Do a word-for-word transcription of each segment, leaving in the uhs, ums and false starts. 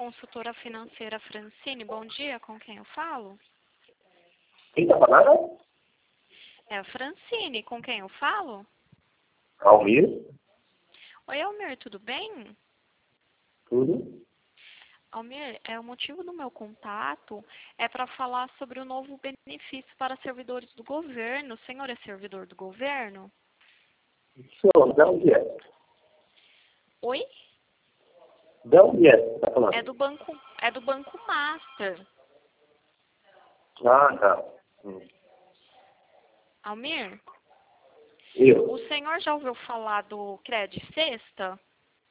consultora financeira Francine. Bom dia, com quem eu falo? Quem tá falando? É a Francine, com quem eu falo? Almir? Oi, Almir, tudo bem? Tudo? Almir, é, o motivo do meu contato é para falar sobre o novo benefício para servidores do governo. O senhor é servidor do governo? Senhor, de onde é? Oi? De onde é que você tá falando? É do Banco, é do Banco Master. Ah, tá. Hum. Almir, Eu? o senhor já ouviu falar do Cred Sexta?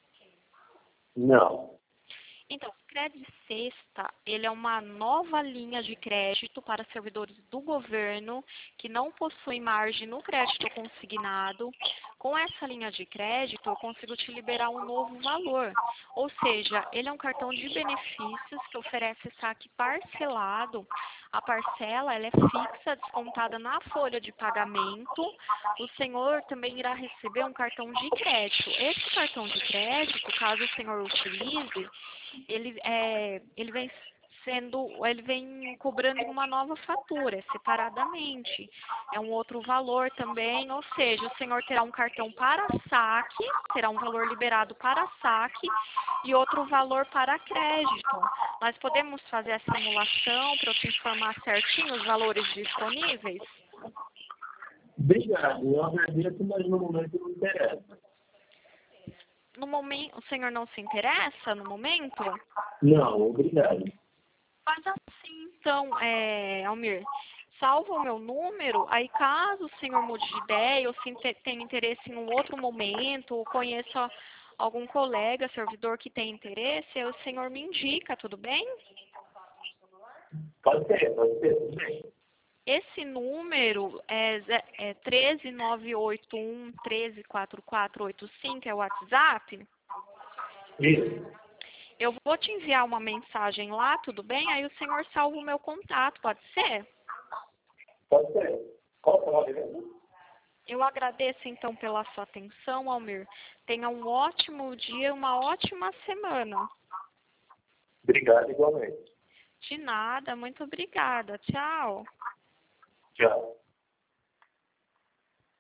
Não. Então, o Cred Sexta, ele é uma nova linha de crédito para servidores do governo que não possuem margem no crédito consignado. Com essa linha de crédito, eu consigo te liberar um novo valor. Ou seja, ele é um cartão de benefícios que oferece saque parcelado. A parcela ela é fixa, descontada na folha de pagamento. O senhor também irá receber um cartão de crédito. Esse cartão de crédito, caso o senhor utilize, ele, é, ele vem sendo, ele vem cobrando em uma nova fatura, separadamente. É um outro valor também, ou seja, o senhor terá um cartão para saque, terá um valor liberado para saque e outro valor para crédito. Nós podemos fazer a simulação para eu te informar certinho os valores disponíveis? Obrigado, eu agradeço, mas no momento não interessa. No momento, o senhor não se interessa no momento? Não, obrigado. Faz assim, então, é, Almir, salva o meu número, aí caso o senhor mude de ideia, ou se inte- tenha interesse em um outro momento, ou conheça algum colega, servidor que tem interesse, aí o senhor me indica, tudo bem? Pode ser, pode ser, tudo bem. Esse número é, ze- é um três nove oito um, um três quatro quatro oito cinco, é o WhatsApp. Isso. Eu vou te enviar uma mensagem lá, tudo bem? Aí o senhor salva o meu contato, pode ser? Pode ser. Qual o nome mesmo? Eu agradeço então pela sua atenção, Almir. Tenha um ótimo dia, uma ótima semana. Obrigado igualmente. De nada, muito obrigada. Tchau. Tchau.